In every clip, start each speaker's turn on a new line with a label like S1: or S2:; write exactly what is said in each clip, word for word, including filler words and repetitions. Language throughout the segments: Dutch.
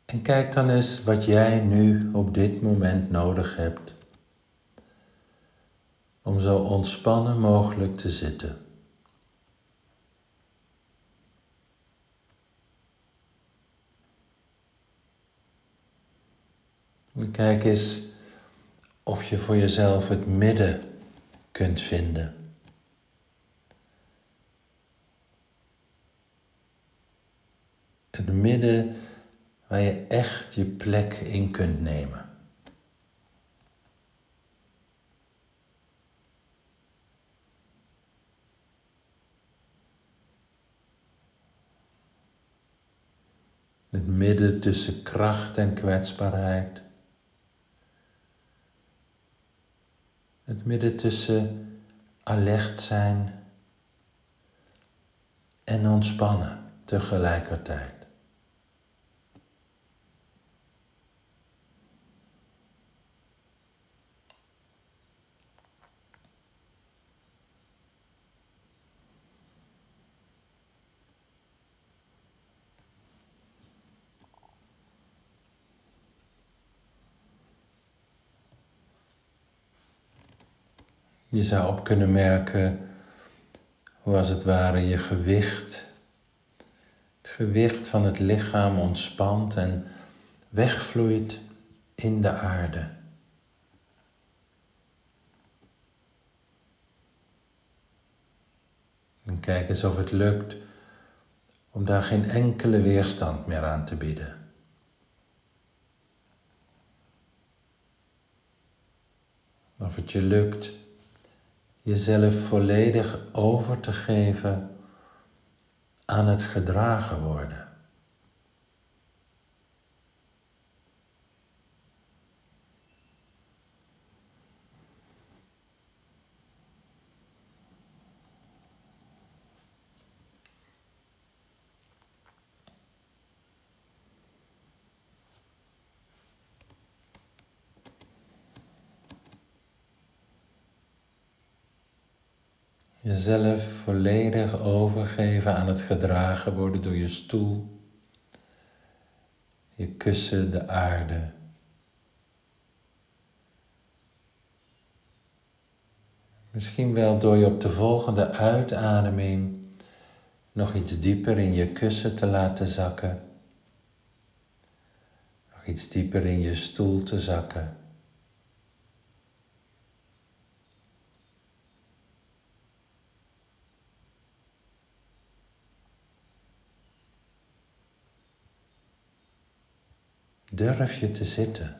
S1: En kijk dan eens wat jij nu op dit moment nodig hebt om zo ontspannen mogelijk te zitten. En kijk eens of je voor jezelf het midden kunt vinden. Het midden waar je echt je plek in kunt nemen. Het midden tussen kracht en kwetsbaarheid. Het midden tussen alert zijn en ontspannen tegelijkertijd. Je zou op kunnen merken hoe als het ware je gewicht, het gewicht van het lichaam ontspant en wegvloeit in de aarde. En kijk eens of het lukt om daar geen enkele weerstand meer aan te bieden. Of het je lukt jezelf volledig over te geven aan het gedragen worden. Jezelf volledig overgeven aan het gedragen worden door je stoel, je kussen, de aarde. Misschien wel door je op de volgende uitademing nog iets dieper in je kussen te laten zakken. Nog iets dieper in je stoel te zakken. Durf je te zitten?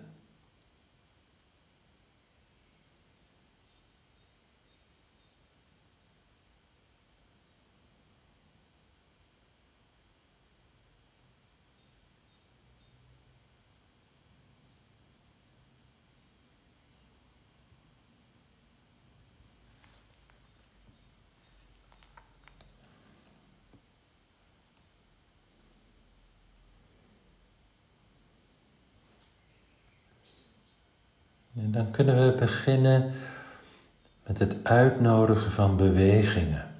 S1: En dan kunnen we beginnen met het uitnodigen van bewegingen.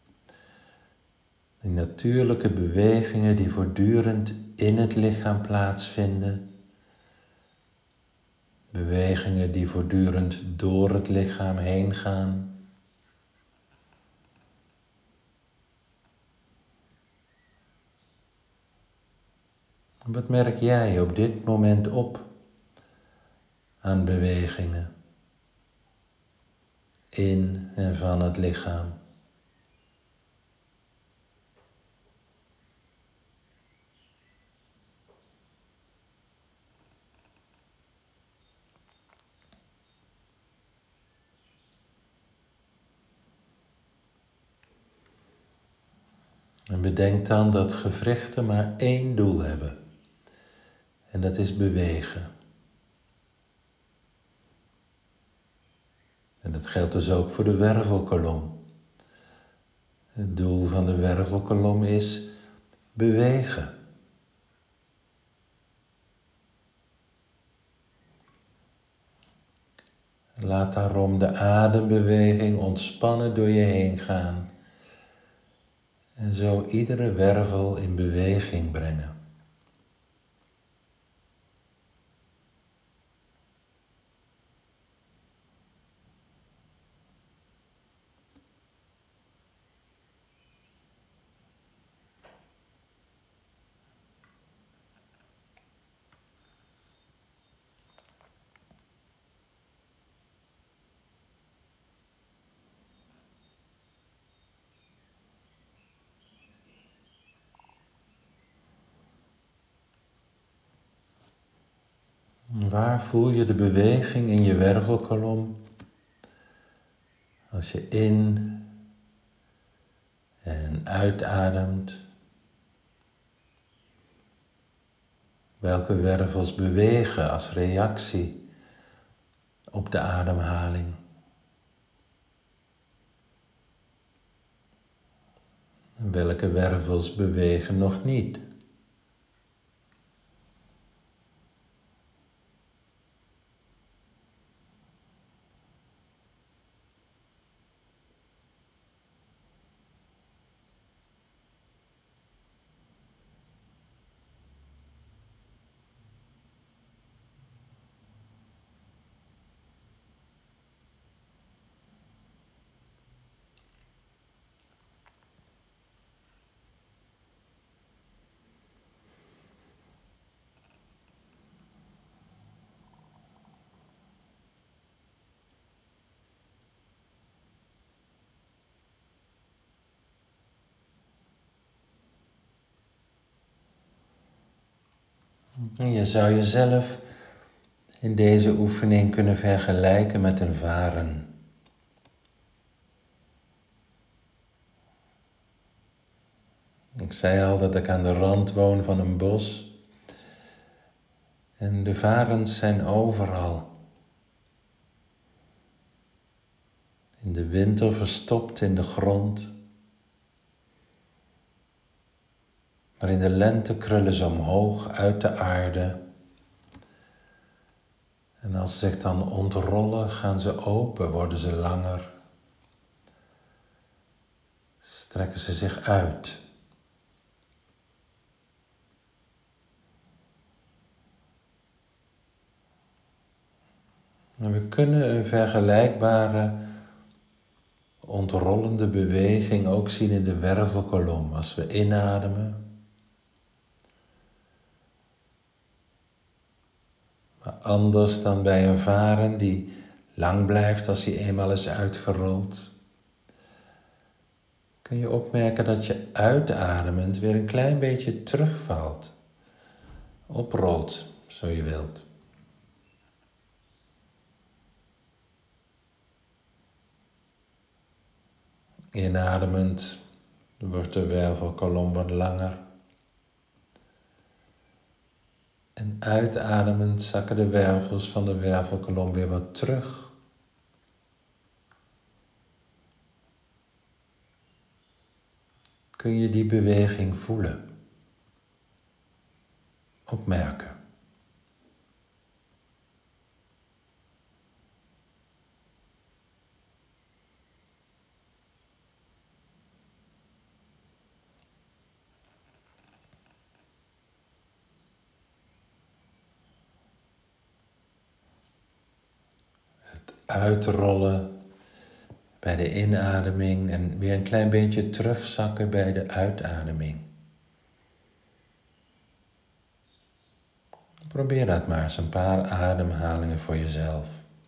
S1: Die natuurlijke bewegingen die voortdurend in het lichaam plaatsvinden. Bewegingen die voortdurend door het lichaam heen gaan. Wat merk jij op dit moment op aan bewegingen in en van het lichaam? En bedenk dan dat gewrichten maar één doel hebben. En dat is bewegen. En dat geldt dus ook voor de wervelkolom. Het doel van de wervelkolom is bewegen. Laat daarom de adembeweging ontspannen door je heen gaan. En zo iedere wervel in beweging brengen. Waar voel je de beweging in je wervelkolom als je in en uitademt? Welke wervels bewegen als reactie op de ademhaling? En welke wervels bewegen nog niet? En je zou jezelf in deze oefening kunnen vergelijken met een varen. Ik zei al dat ik aan de rand woon van een bos. En de varens zijn overal. In de winter verstopt in de grond. Maar in de lente krullen ze omhoog uit de aarde. En als ze zich dan ontrollen, gaan ze open, worden ze langer. Strekken ze zich uit. En we kunnen een vergelijkbare ontrollende beweging ook zien in de wervelkolom als we inademen. Maar anders dan bij een varen die lang blijft als hij eenmaal is uitgerold, kun je opmerken dat je uitademend weer een klein beetje terugvalt. Oprolt, zo je wilt. Inademend wordt de wervelkolom wat langer. En uitademend zakken de wervels van de wervelkolom weer wat terug. Kun je die beweging voelen? Opmerken. Het uitrollen bij de inademing en weer een klein beetje terugzakken bij de uitademing. Probeer dat maar eens een paar ademhalingen voor jezelf.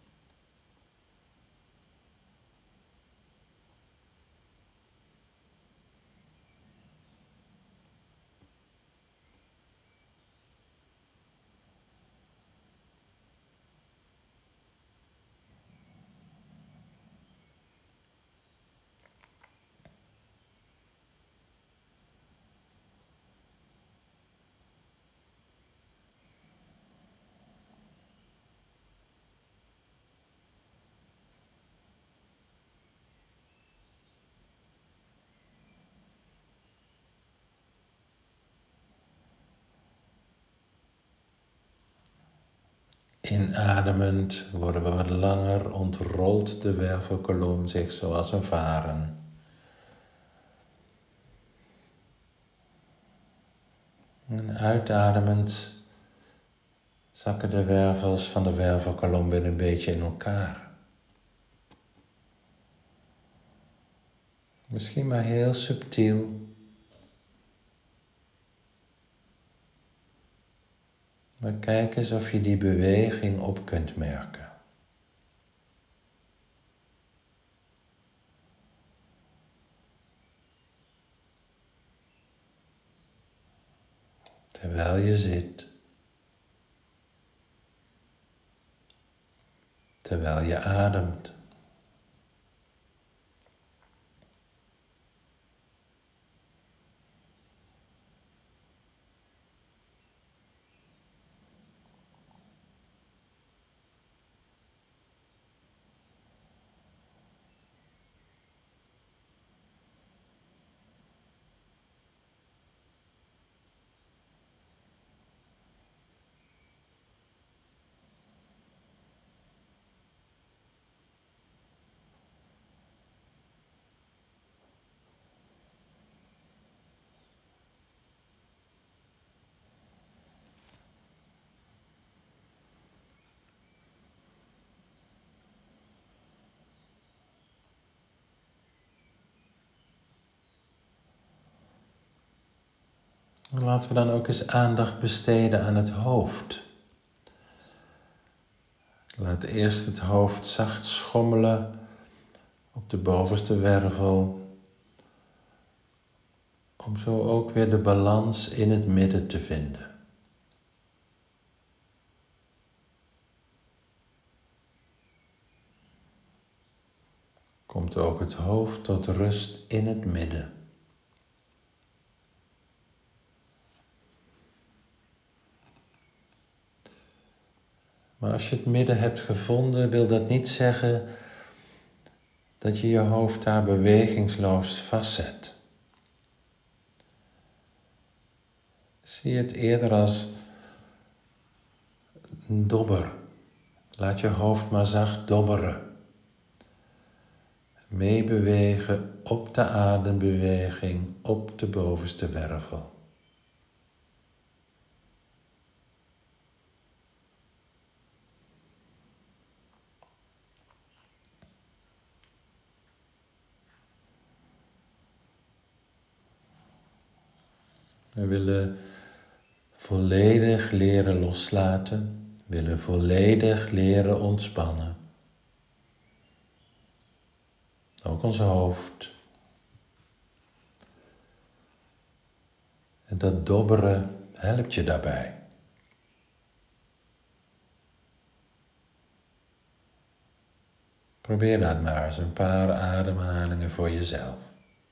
S1: Inademend worden we wat langer, ontrolt de wervelkolom zich zoals een varen. En uitademend zakken de wervels van de wervelkolom weer een beetje in elkaar. Misschien maar heel subtiel. Maar kijk eens of je die beweging op kunt merken. Terwijl je zit. terwijl je ademt. Laten we dan ook eens aandacht besteden aan het hoofd. Laat eerst het hoofd zacht schommelen op de bovenste wervel, om zo ook weer de balans in het midden te vinden. Komt ook het hoofd tot rust in het midden. Maar als je het midden hebt gevonden, wil dat niet zeggen dat je je hoofd daar bewegingsloos vastzet. Zie het eerder als een dobber. Laat je hoofd maar zacht dobberen. Meebewegen op de adembeweging op de bovenste wervel. We willen volledig leren loslaten. We willen volledig leren ontspannen. Ook ons hoofd. En dat dobberen helpt je daarbij. Probeer dat maar eens een paar ademhalingen voor jezelf.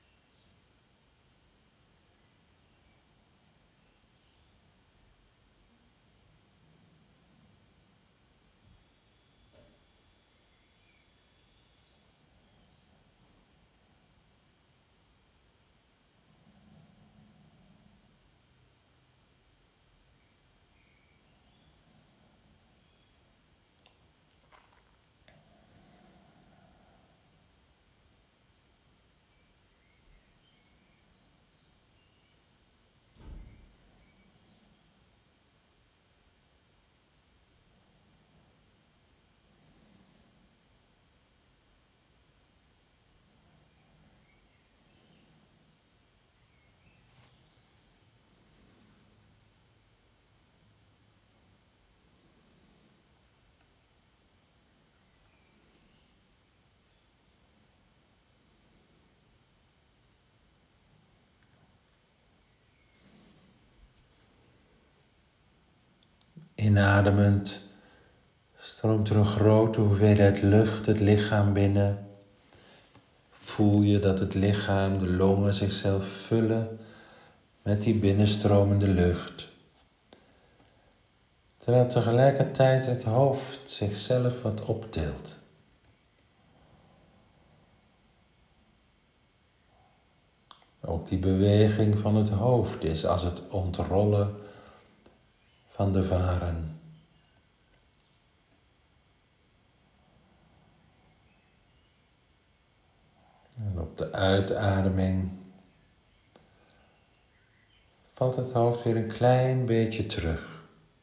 S1: Inademend stroomt er een grote hoeveelheid lucht het lichaam binnen. Voel je dat het lichaam, de longen zichzelf vullen met die binnenstromende lucht. Terwijl tegelijkertijd het hoofd zichzelf wat optilt. Ook die beweging van het hoofd is als het ontrollen van de varen. En op de uitademing valt het hoofd weer een klein beetje terug.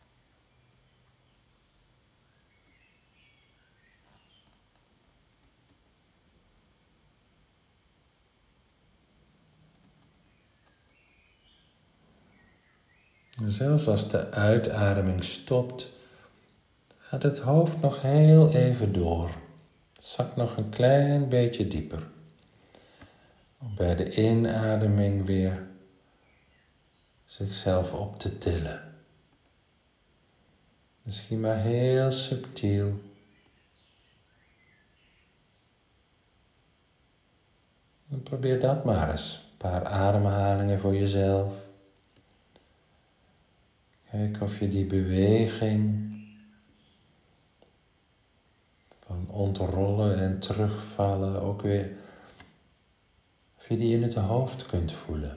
S1: En zelfs als de uitademing stopt, gaat het hoofd nog heel even door. Zakt nog een klein beetje dieper. Om bij de inademing weer zichzelf op te tillen. Misschien maar heel subtiel. En probeer dat maar eens. Een paar ademhalingen voor jezelf. Kijk of je die beweging van ontrollen en terugvallen ook weer, of je die in het hoofd kunt voelen.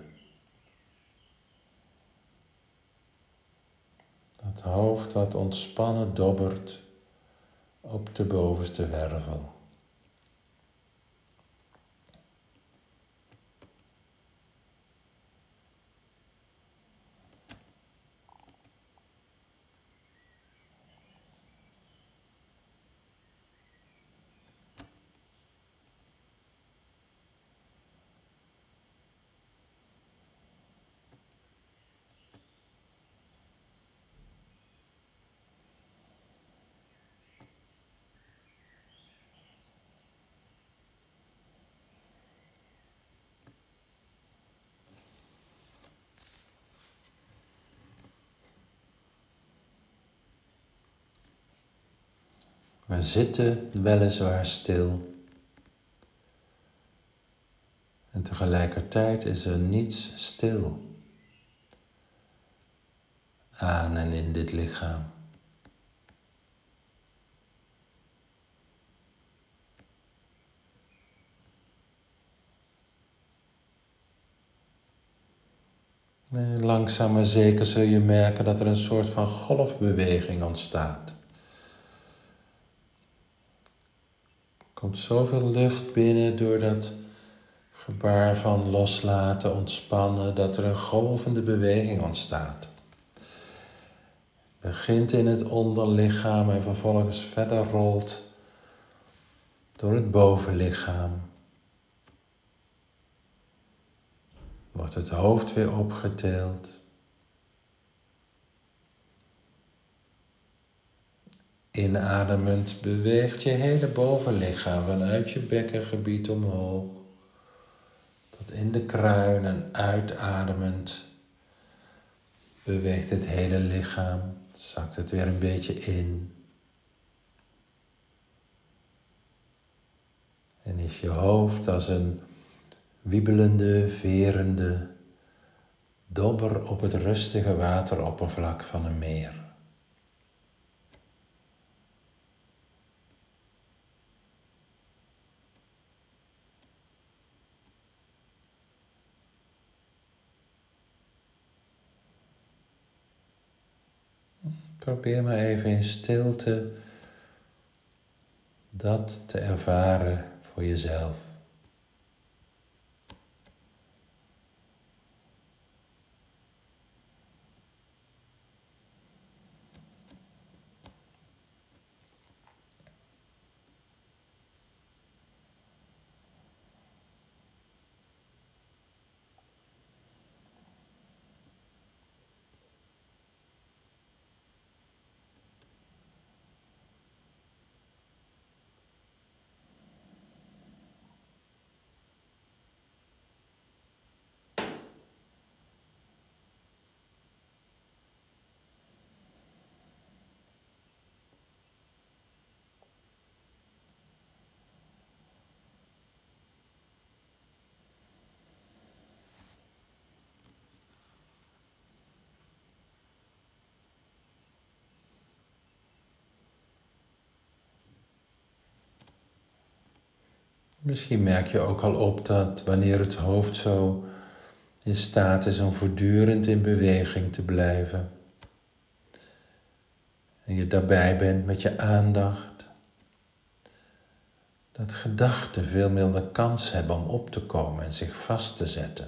S1: Dat hoofd wat ontspannen dobbert op de bovenste wervel. We zitten weliswaar stil. En tegelijkertijd is er niets stil aan en in dit lichaam. En langzaam maar zeker zul je merken dat er een soort van golfbeweging ontstaat. Er komt zoveel lucht binnen door dat gebaar van loslaten, ontspannen, dat er een golvende beweging ontstaat. Begint in het onderlichaam en vervolgens verder rolt door het bovenlichaam. Wordt het hoofd weer opgetild. Inademend beweegt je hele bovenlichaam vanuit je bekkengebied omhoog tot in de kruin en uitademend beweegt het hele lichaam, zakt het weer een beetje in. En is je hoofd als een wiebelende, verende dobber op het rustige wateroppervlak van een meer. Probeer maar even in stilte dat te ervaren voor jezelf. Misschien merk je ook al op dat wanneer het hoofd zo in staat is om voortdurend in beweging te blijven, en je daarbij bent met je aandacht, dat gedachten veel minder kans hebben om op te komen en zich vast te zetten.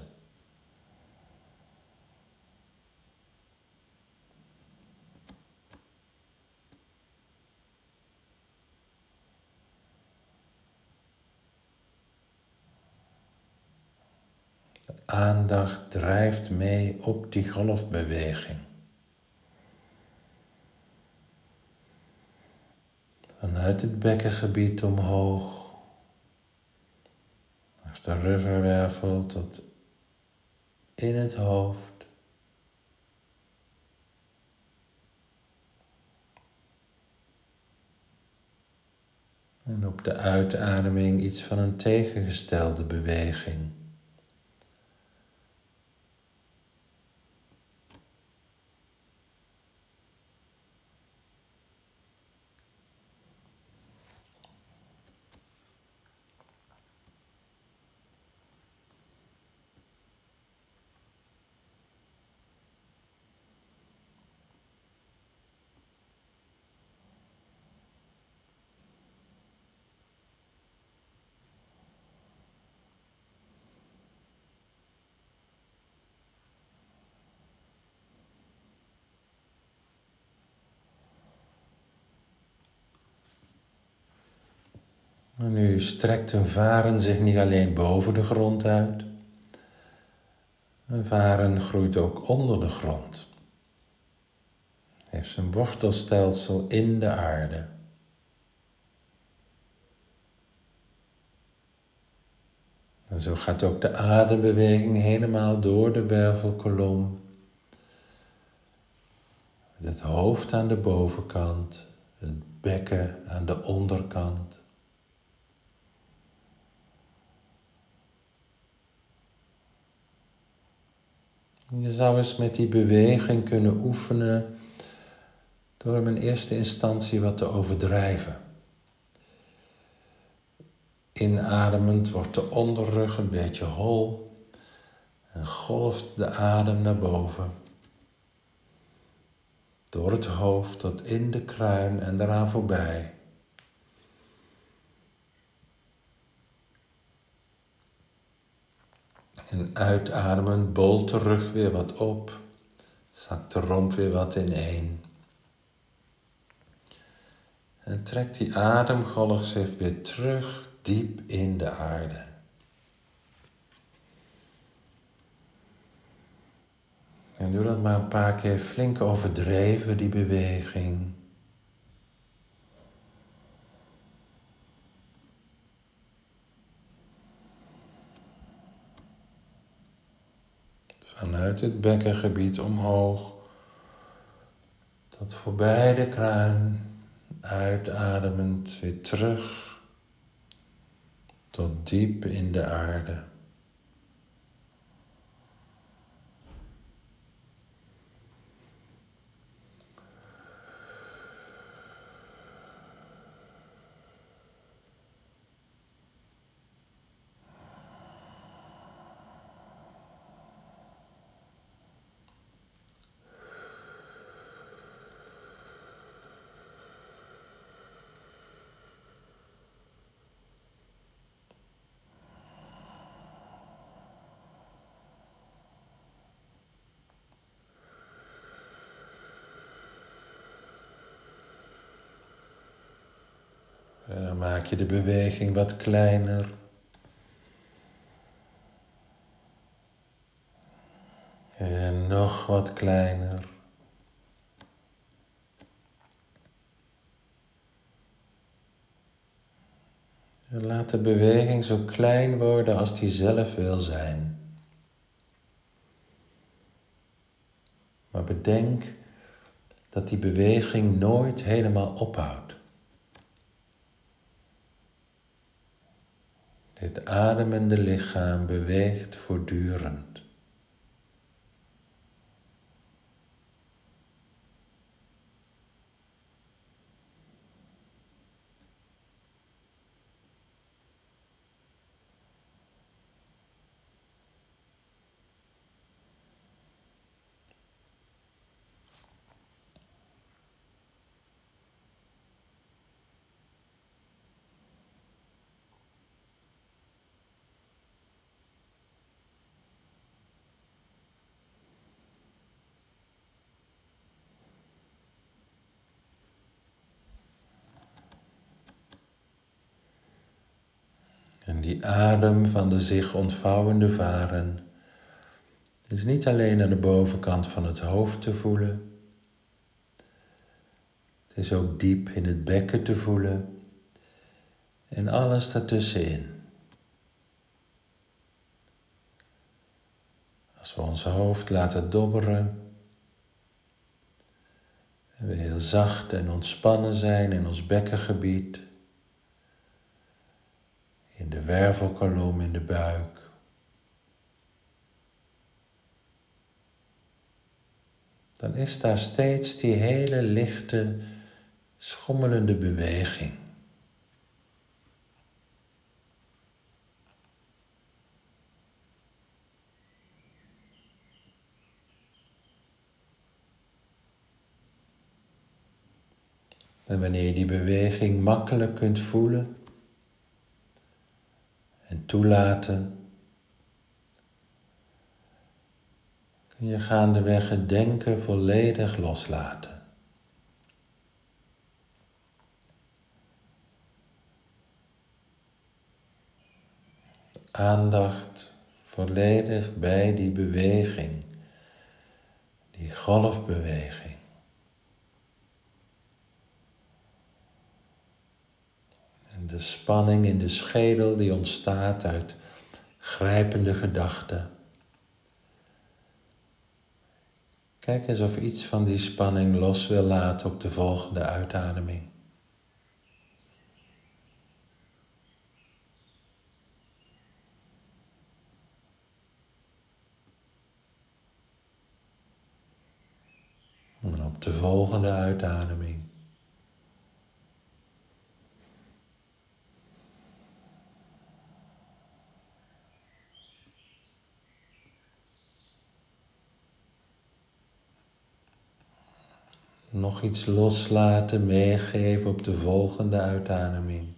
S1: De aandacht drijft mee op die golfbeweging. Vanuit het bekkengebied omhoog, langs de ruggenwervel tot in het hoofd. En op op de uitademing iets van een tegengestelde beweging. En nu strekt een varen zich niet alleen boven de grond uit. Een varen groeit ook onder de grond. Heeft zijn wortelstelsel in de aarde. En zo gaat ook de adembeweging helemaal door de wervelkolom. Met het hoofd aan de bovenkant, het bekken aan de onderkant. Je zou eens met die beweging kunnen oefenen door hem in eerste instantie wat te overdrijven. Inademend wordt de onderrug een beetje hol en golft de adem naar boven. Door het hoofd tot in de kruin en daaraan voorbij. En uitademend bolt de rug weer wat op, zakt de romp weer wat ineen. En trekt die ademgolf zich weer terug diep in de aarde. En doe dat maar een paar keer flink overdreven, die beweging. Vanuit het bekkengebied omhoog, tot voorbij de kruin, uitademend weer terug, tot diep in de aarde. En dan maak je de beweging wat kleiner. En nog wat kleiner. En laat de beweging zo klein worden als die zelf wil zijn. Maar bedenk dat die beweging nooit helemaal ophoudt. Dit ademende lichaam beweegt voortdurend. En die adem van de zich ontvouwende varen is niet alleen aan de bovenkant van het hoofd te voelen. Het is ook diep in het bekken te voelen en alles daartussenin. Als we ons hoofd laten dobberen en we heel zacht en ontspannen zijn in ons bekkengebied, in de wervelkolom, in de buik. Dan is daar steeds die hele lichte, schommelende beweging. En wanneer je die beweging makkelijk kunt voelen en toelaten, kun je gaandeweg het denken volledig loslaten. Aandacht volledig bij die beweging, die golfbeweging. En de spanning in de schedel die ontstaat uit grijpende gedachten. Kijk eens of iets van die spanning los wil laten op de volgende uitademing. En op de volgende uitademing. Nog iets loslaten, meegeven op de volgende uitademing.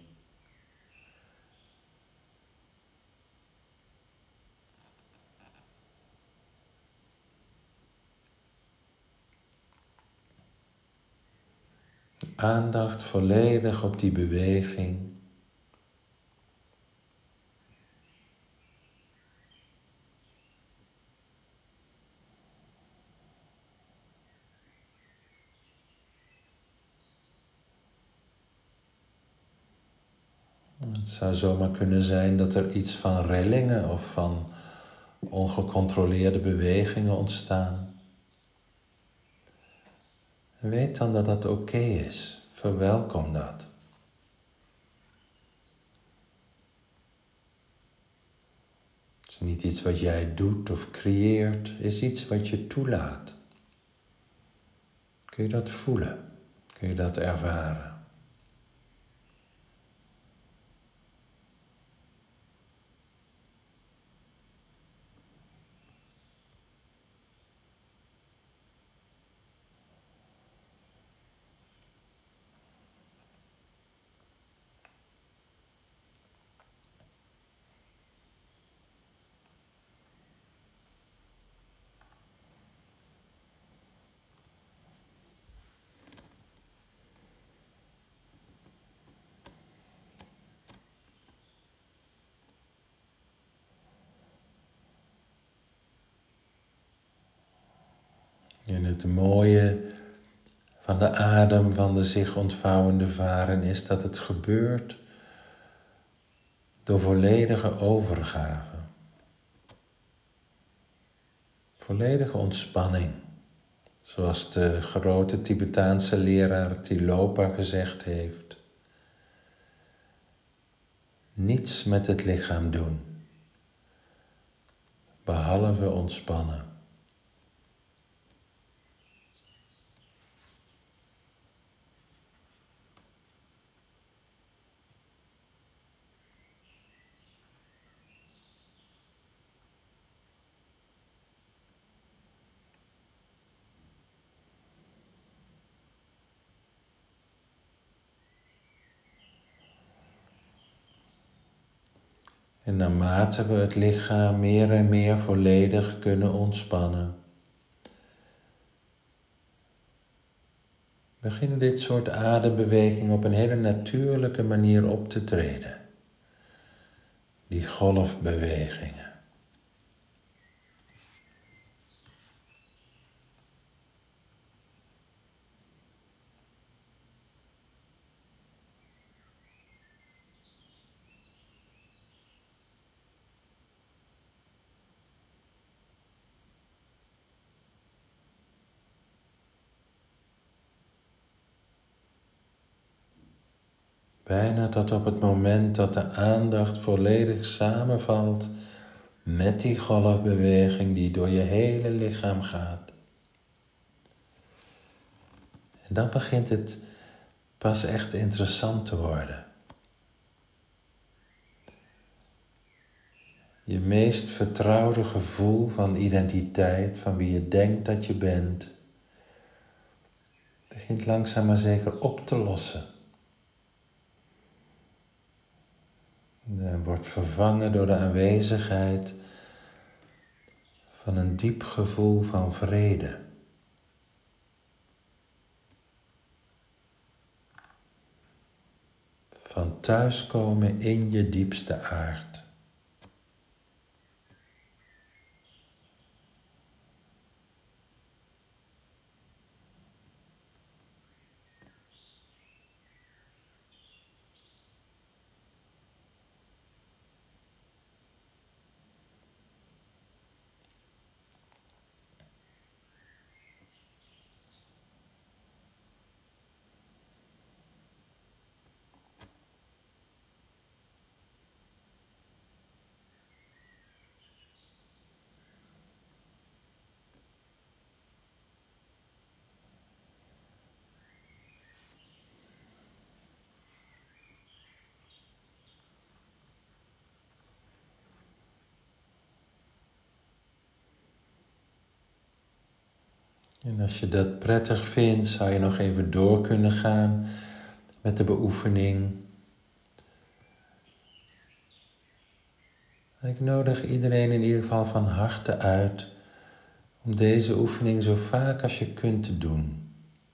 S1: Aandacht volledig op die beweging. Het zou zomaar kunnen zijn dat er iets van rillingen of van ongecontroleerde bewegingen ontstaan. Weet dan dat dat oké is. Verwelkom dat. Het is niet iets wat jij doet of creëert, het is iets wat je toelaat. Kun je dat voelen? Kun je dat ervaren? En het mooie van de adem van de zich ontvouwende varen is dat het gebeurt door volledige overgave. Volledige ontspanning. Zoals de grote Tibetaanse leraar Tilopa gezegd heeft. Niets met het lichaam doen, behalve ontspannen. En naarmate we het lichaam meer en meer volledig kunnen ontspannen, beginnen dit soort adembewegingen op een hele natuurlijke manier op te treden. Die golfbewegingen. Bijna tot op het moment dat de aandacht volledig samenvalt met die golfbeweging die door je hele lichaam gaat. En dan begint het pas echt interessant te worden. Je meest vertrouwde gevoel van identiteit, van wie je denkt dat je bent, begint langzaam maar zeker op te lossen. En wordt vervangen door de aanwezigheid van een diep gevoel van vrede. Van thuiskomen in je diepste aard. En als je dat prettig vindt, zou je nog even door kunnen gaan met de beoefening. Ik nodig iedereen in ieder geval van harte uit om deze oefening zo vaak als je kunt te doen.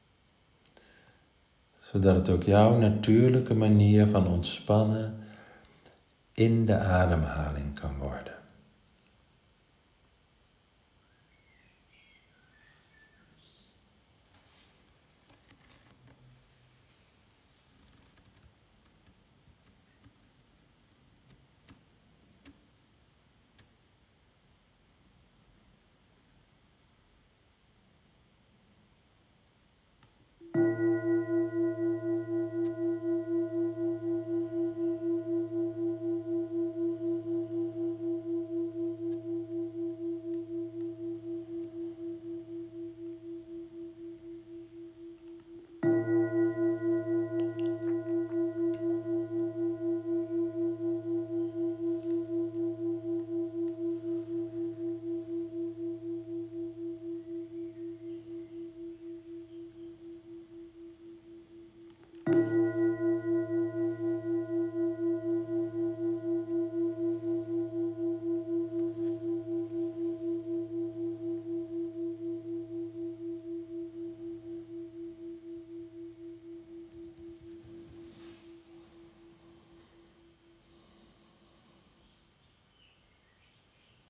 S1: Zodat het ook jouw natuurlijke manier van ontspannen in de ademhaling kan